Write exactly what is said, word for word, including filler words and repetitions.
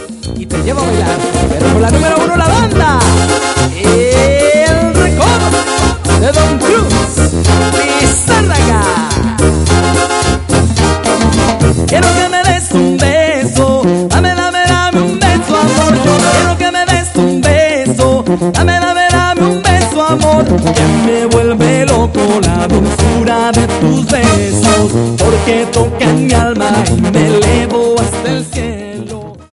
y te lleva a bailar. Pero con la número uno, la banda El Recodo de Don Cruz Lizárraga. Quiero que me des un beso, dame, dame, dame un beso, amor. Yo quiero que me des un beso, dame, dame, dame un beso, amor. Que me vuelve loco la dulzura de tus besos, porque tocan